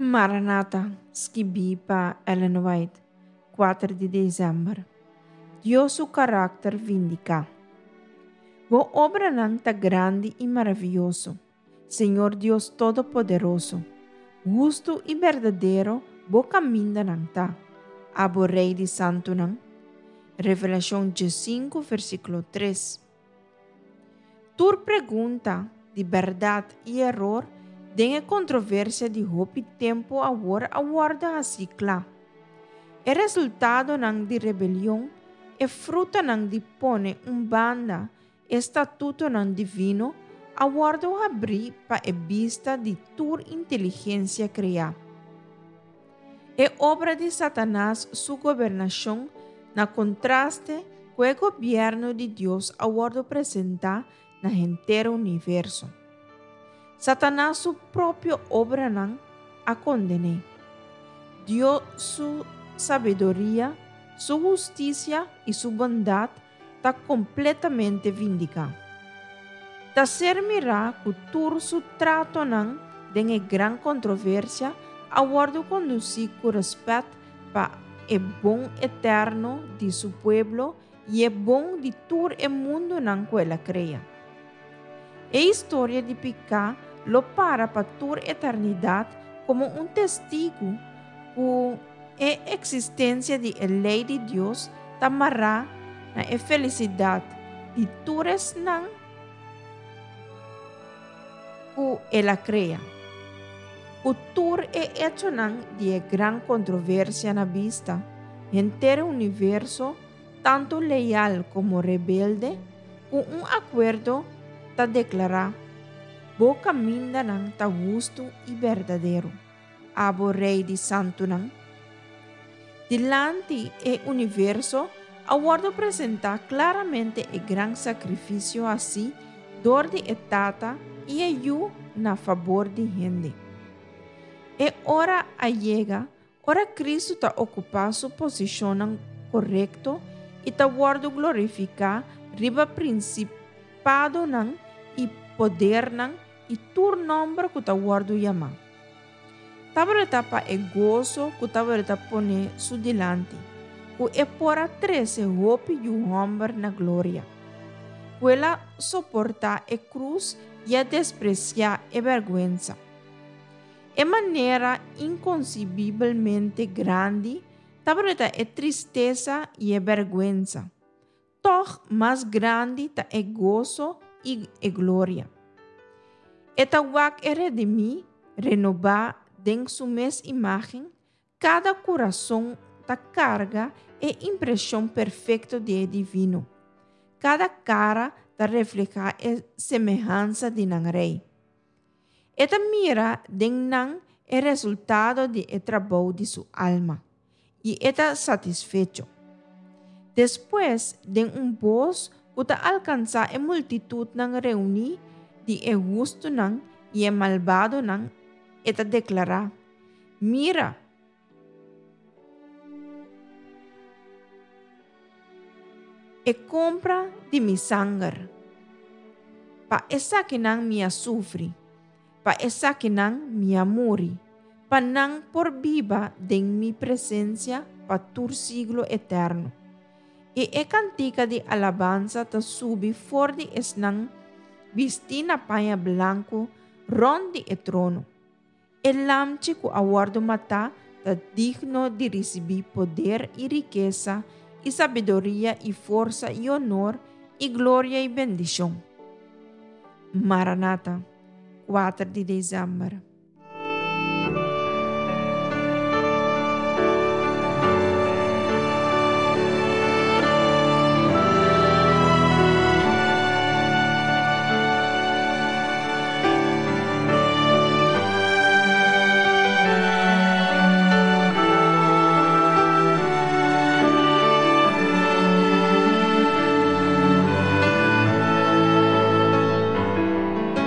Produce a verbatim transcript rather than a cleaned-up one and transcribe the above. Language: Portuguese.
Maranata, escrevi para Ellen White, quatro de dezembro. Deus o caráter vindica. Boa obra não tá grande e maravilhoso, Senhor Deus Todo-Poderoso. Justo e verdadeiro, boa caminho não tá. Abo Rei de Santo não. Revelação cinco, versículo três. Tur pergunta de verdade e erro tem a controvérsia de hopi tempo agora aguarda a cicla. É resultado não de rebelião, é fruta não de pone um banda, estatuto não divino, aguarda abrir para a vista de tur inteligência criar. É obra de Satanás sua governação na contraste com o governo de Deus aguarda apresentar na inteiro universo. Satanás sua própria obra não a condene. Deus sua sabedoria, sua justiça e sua bondade está completamente vindicada. Da servirá que todo su trato não de grande controvérsia aguardo conduzir com respeito para o bom eterno de seu povo e o bom de todo o mundo não que ela cria. A história de Picá lo para para toda eternidade como um testigo que a existência de a lei de Deus tamará na a felicidade de todos não que ela cria. O tour é hecho não de grande controvérsia na vista, inteiro universo, tanto leal como rebelde, com um acordo para declarar Bo caminho não tá justo e verdadeiro. Abo Rei de Santo não. Dilante do universo, aguardo apresentar claramente o grande sacrifício assim, dor de etata e ajuda na favor de gente. E ora a chega, ora Cristo está ocupando sua posição correta e está guardo glorificar riba principado não e poder não e tur nombre que ta guardo yama. Tabreta pa e gozo que tabreta pone su dilante, ku e pora trece hopi yu hombre na gloria. Quella soporta e cruz e a despreciar e vergüenza. E maneira inconcebivelmente grande, tabreta e tristeza e e vergüenza. Toch mais grande ta e gozo e e gloria. Etawak é redimir, renovar em sua mesma imagem, cada coração da carga e impressão perfeita de divino. Cada cara da refleja a semelhança de nan rei. Eta mira den nan é resultado de e trabalho de sua alma e eta satisfecho. Depois de um voz que alcança a multitud nan reunir de e justo não e e malvado não, eta declarar, mira, e compra de mi sangue, pa essa que não me sofre, pa essa que não me amore, pa não por viva de mi presença pa tur siglo eterno. E e cantica de alabanza ta subi for de esnang Visti na paia blanco, ronde e trono. E lamche ku aguardo mata, da digno de receber poder e riqueza, e sabedoria e força e honor, e glória e bendição. Maranata, quatro de dezembro.